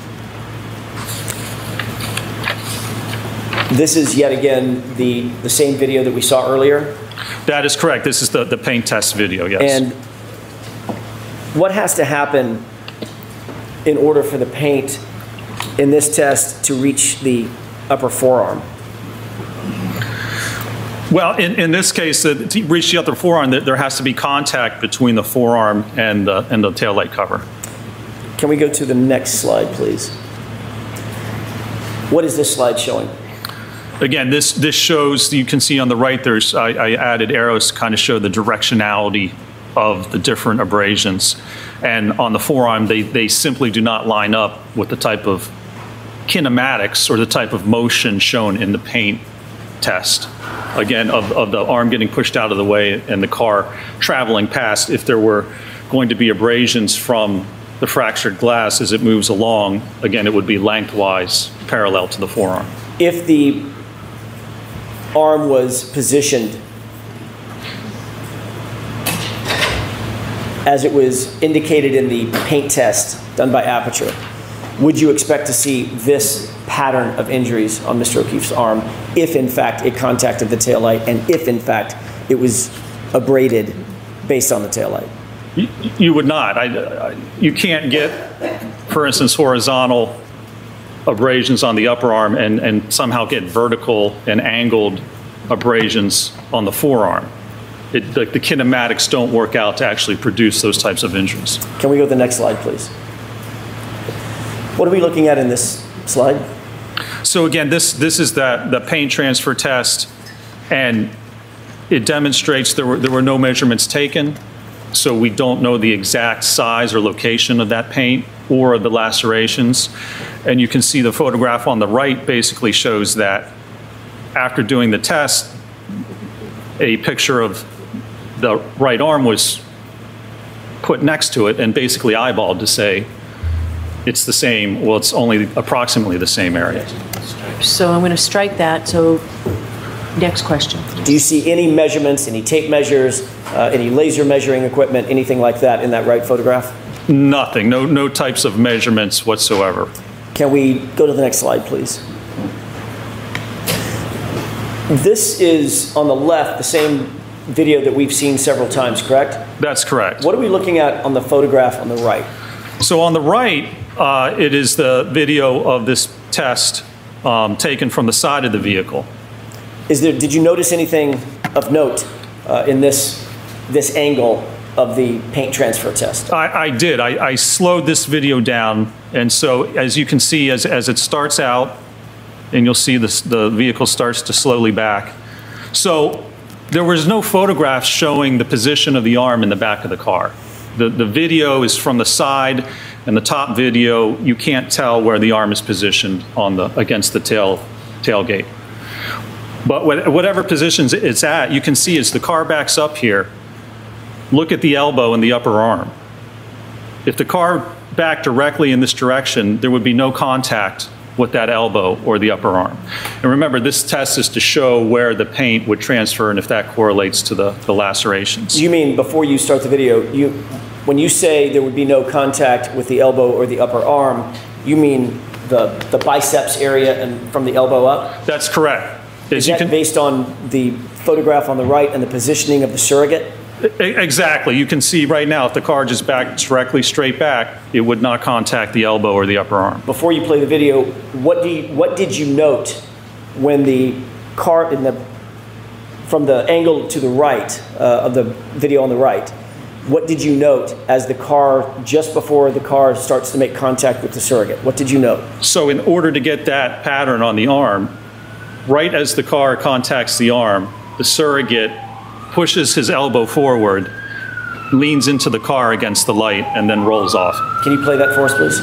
This is yet again the, the same video that we saw earlier? That is correct. This is the, the paint test video, yes. And what has to happen in order for the paint in this test to reach the upper forearm? Well, in, in this case, uh, to reach the upper forearm, there has to be contact between the forearm and, uh, and the taillight cover. Can we go to the next slide, please? What is this slide showing? Again, this, this shows, you can see on the right, there's, I, I added arrows to kind of show the directionality of the different abrasions. And on the forearm, they, they simply do not line up with the type of kinematics or the type of motion shown in the paint test. Again, of, of the arm getting pushed out of the way and the car traveling past. If there were going to be abrasions from the fractured glass as it moves along, again, it would be lengthwise parallel to the forearm. If the arm was positioned as it was indicated in the paint test done by Aperture, would you expect to see this pattern of injuries on Mister O'Keefe's arm if in fact it contacted the taillight and if in fact it was abraded based on the taillight? You, you would not. I, I, you can't get, for instance, horizontal abrasions on the upper arm and, and somehow get vertical and angled abrasions on the forearm. It, the, the kinematics don't work out to actually produce those types of injuries. Can we go to the next slide, please? What are we looking at in this slide? So again, this, this is the, the paint transfer test, and it demonstrates there were, there were no measurements taken, so we don't know the exact size or location of that paint or the lacerations. And you can see the photograph on the right basically shows that after doing the test, a picture of the right arm was put next to it and basically eyeballed to say it's the same, well, it's only approximately the same area. So I'm going to strike that. So next question. Do you see any measurements, any tape measures, uh, any laser measuring equipment, anything like that in that right photograph? Nothing, no, no types of measurements whatsoever. Can we go to the next slide, please? This is, on the left, the same video that we've seen several times, correct? That's correct. What are we looking at on the photograph on the right? So on the right, uh, it is the video of this test um, taken from the side of the vehicle. Is there, did you notice anything of note uh, in this, this angle of the paint transfer test? I, I did. I, I slowed this video down, and so as you can see, as, as it starts out, and you'll see this, the vehicle starts to slowly back. So there was no photographs showing the position of the arm in the back of the car. The, the video is from the side, and the top video, you can't tell where the arm is positioned on the, against the tail, tailgate. But whatever positions it's at, you can see as the car backs up here, look at the elbow and the upper arm. If the car backed directly in this direction, there would be no contact with that elbow or the upper arm. And remember, this test is to show where the paint would transfer and if that correlates to the, the lacerations. You mean before you start the video, you, when you say there would be no contact with the elbow or the upper arm, you mean the, the biceps area and from the elbow up? That's correct. Is that based on the photograph on the right and the positioning of the surrogate? Exactly. You can see right now, if the car just backed directly straight back, it would not contact the elbow or the upper arm. Before you play the video, what do you, what did you note when the car in the from the angle to the right uh, of the video on the right? What did you note as the car, just before the car starts to make contact with the surrogate? What did you note? So in order to get that pattern on the arm, right as the car contacts the arm, the surrogate pushes his elbow forward, leans into the car against the light, and then rolls off. Can you play that for us, please?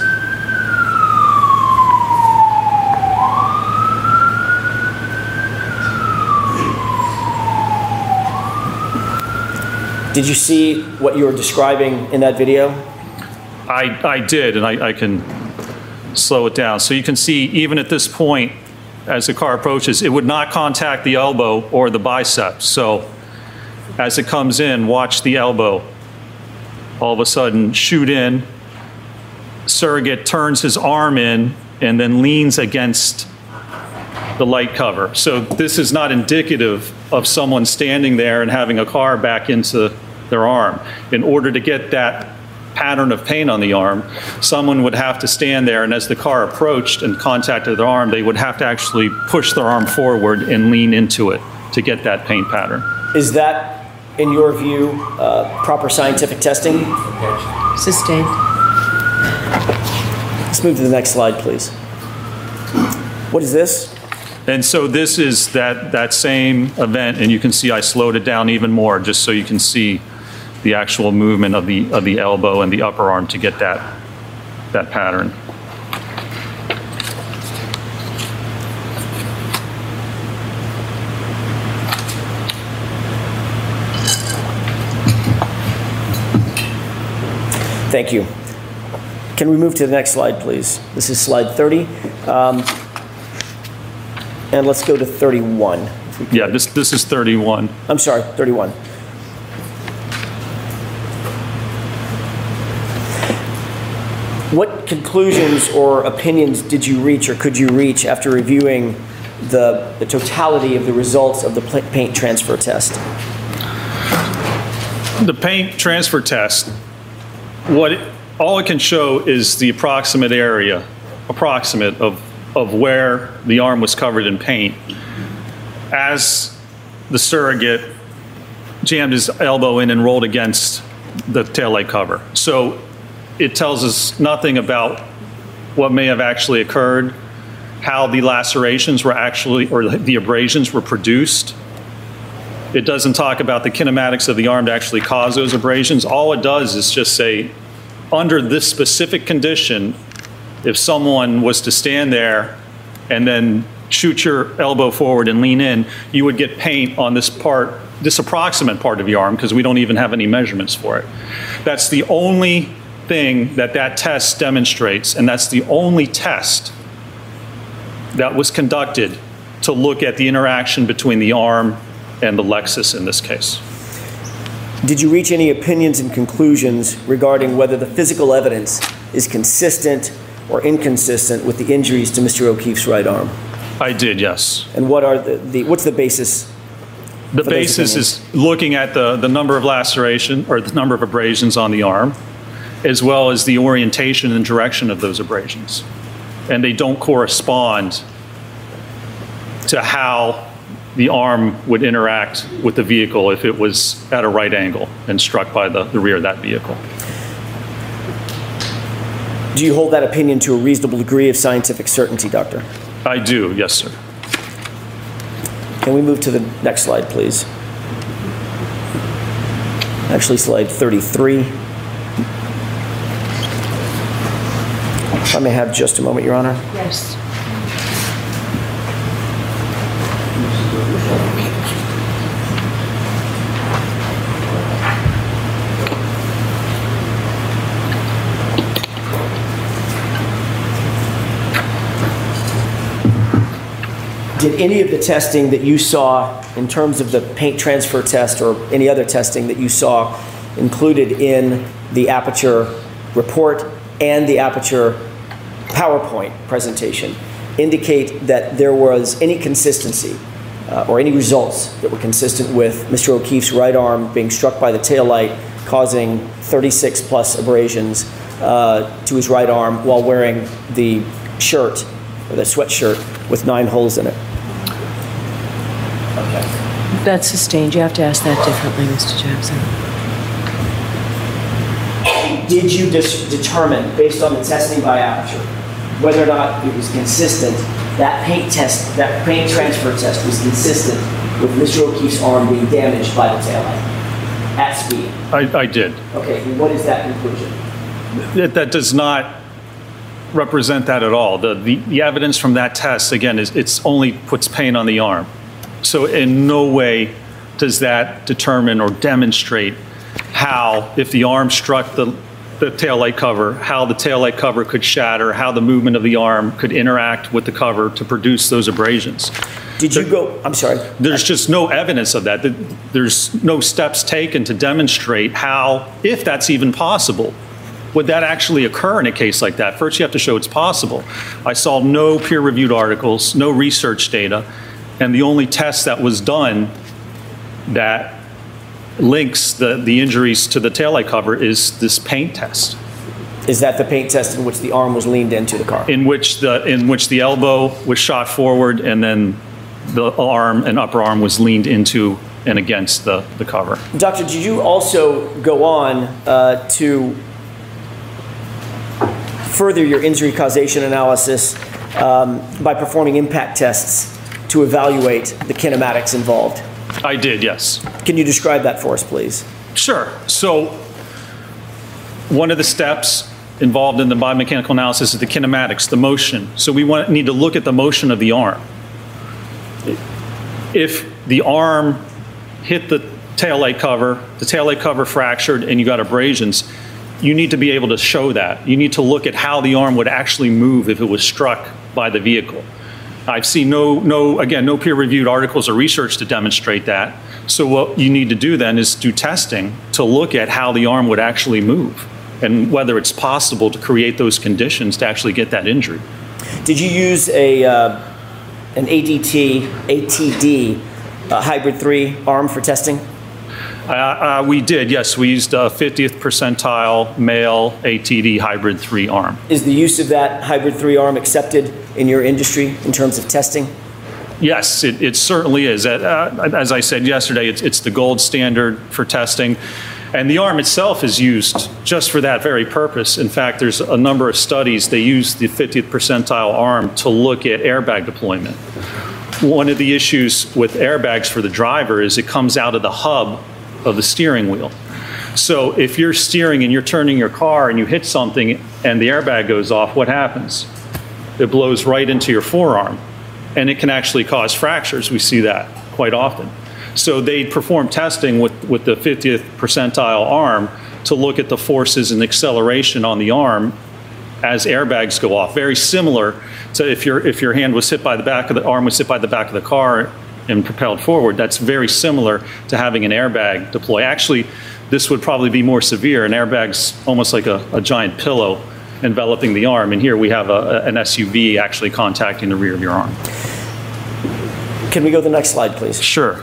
Did you see what you were describing in that video? I, I did, and I, I can slow it down. So you can see, even at this point, as the car approaches, it would not contact the elbow or the biceps. So as it comes in, watch the elbow all of a sudden shoot in. Surrogate turns his arm in and then leans against the light cover. So this is not indicative of someone standing there and having a car back into their arm. In order to get that pattern of paint on the arm, someone would have to stand there, and as the car approached and contacted their arm, they would have to actually push their arm forward and lean into it to get that paint pattern. Is that, in your view, uh, proper scientific testing? Sustained. Let's move to the next slide, please. What is this? And so this is that, that same event, and you can see I slowed it down even more just so you can see the actual movement of the, of the elbow and the upper arm to get that, that pattern. Thank you. Can we move to the next slide, please? This is slide thirty. Um, and let's go to thirty-one. if we could. Yeah, this, this is thirty-one. I'm sorry, thirty-one. What conclusions or opinions did you reach or could you reach after reviewing the, the totality of the results of the pl- paint transfer test? The paint transfer test, what it, all it can show is the approximate area, approximate of, of where the arm was covered in paint. As the surrogate jammed his elbow in and rolled against the taillight cover. So it tells us nothing about what may have actually occurred, how the lacerations were actually, or the abrasions were produced. It doesn't talk about the kinematics of the arm to actually cause those abrasions. All it does is just say, under this specific condition, if someone was to stand there and then shoot your elbow forward and lean in, you would get paint on this part, this approximate part of your arm, because we don't even have any measurements for it. That's the only thing that that test demonstrates, and that's the only test that was conducted to look at the interaction between the arm and the Lexus in this case. Did you reach any opinions and conclusions regarding whether the physical evidence is consistent or inconsistent with the injuries to Mister O'Keefe's right arm? I did, yes. And what are the, the what's the basis? The basis is looking at the, the number of laceration or the number of abrasions on the arm, as well as the orientation and direction of those abrasions. And they don't correspond to how the arm would interact with the vehicle if it was at a right angle and struck by the, the rear of that vehicle. Do you hold that opinion to a reasonable degree of scientific certainty, Doctor? I do, yes, sir. Can we move to the next slide, please? Actually, slide thirty-three. If I may have just a moment, Your Honor. Yes. Did any of the testing that you saw in terms of the paint transfer test or any other testing that you saw included in the Aperture report and the Aperture PowerPoint presentation indicate that there was any consistency uh, or any results that were consistent with Mister O'Keefe's right arm being struck by the taillight, causing thirty-six plus abrasions uh, to his right arm while wearing the shirt, or the sweatshirt, with nine holes in it? Okay. That's sustained. You have to ask that differently, Mister Jackson. Did you dis- determine, based on the testing by Aperture, whether or not it was consistent, that paint test, that paint transfer test was consistent with Mister O'Keefe's arm being damaged by the taillight at speed? I, I did. Okay, and what is that conclusion? That, that does not represent that at all. The, the, the evidence from that test, again, is it's only puts paint on the arm. So in no way does that determine or demonstrate how, if the arm struck the, the taillight cover, how the taillight cover could shatter, how the movement of the arm could interact with the cover to produce those abrasions. Did you go, I'm sorry. There's just no evidence of that. There's no steps taken to demonstrate how, if that's even possible, would that actually occur in a case like that? First, you have to show it's possible. I saw no peer-reviewed articles, no research data, and the only test that was done that links the, the injuries to the taillight cover is this paint test. Is that the paint test in which the arm was leaned into the car? In which the, in which the elbow was shot forward and then the arm and upper arm was leaned into and against the, the cover. Doctor, did you also go on uh, to further your injury causation analysis um, by performing impact tests to evaluate the kinematics involved? I did, yes. Can you describe that for us, please? Sure. So one of the steps involved in the biomechanical analysis is the kinematics, the motion. So we want, need to look at the motion of the arm. If the arm hit the taillight cover, the taillight cover fractured, and you got abrasions, you need to be able to show that. You need to look at how the arm would actually move if it was struck by the vehicle. I've seen no, no, again, no peer-reviewed articles or research to demonstrate that. So what you need to do then is do testing to look at how the arm would actually move and whether it's possible to create those conditions to actually get that injury. Did you use a uh, an A D T, A T D, uh, hybrid three arm for testing? Uh, uh, we did, yes. We used a fiftieth percentile male A T D hybrid three arm. Is the use of that hybrid three arm accepted in your industry in terms of testing? Yes, it, it certainly is. Uh, as I said yesterday, it's, it's the gold standard for testing. And the arm itself is used just for that very purpose. In fact, there's a number of studies, they use the fiftieth percentile arm to look at airbag deployment. One of the issues with airbags for the driver is it comes out of the hub of the steering wheel. So if you're steering and you're turning your car and you hit something and the airbag goes off, what happens? It blows right into your forearm, and it can actually cause fractures. We see that quite often. So they perform testing with, with the fiftieth percentile arm to look at the forces and acceleration on the arm as airbags go off. Very similar to if your if your hand was hit by the back of the arm was hit by the back of the car and propelled forward. That's very similar to having an airbag deploy. Actually, this would probably be more severe. An airbag's almost like a, a giant pillow enveloping the arm, and here we have a, an S U V actually contacting the rear of your arm. Can we go to the next slide, please? Sure.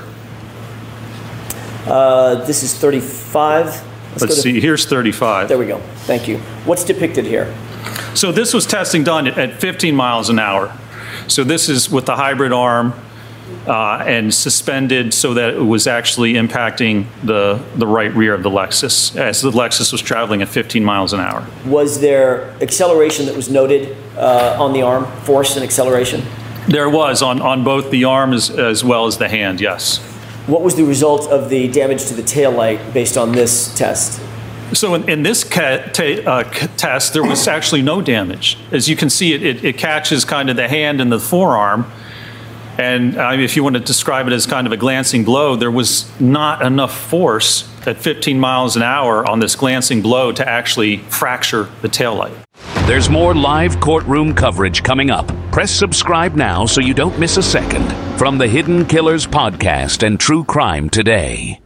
Uh, this is thirty-five. Let's, Let's see, here's thirty-five. There we go. Thank you. What's depicted here? So this was testing done at, at fifteen miles an hour. So this is with the hybrid arm. uh, and suspended so that it was actually impacting the, the right rear of the Lexus as the Lexus was traveling at fifteen miles an hour. Was there acceleration that was noted uh, on the arm, force and acceleration? There was on, on both the arm as, as well as the hand, yes. What was the result of the damage to the taillight based on this test? So in, in this ca- ta- uh, c- test, there was actually no damage. As you can see, it, it, it catches kind of the hand and the forearm. And uh, if you want to describe it as kind of a glancing blow, there was not enough force at fifteen miles an hour on this glancing blow to actually fracture the taillight. There's more live courtroom coverage coming up. Press subscribe now so you don't miss a second. From the Hidden Killers Podcast and True Crime Today.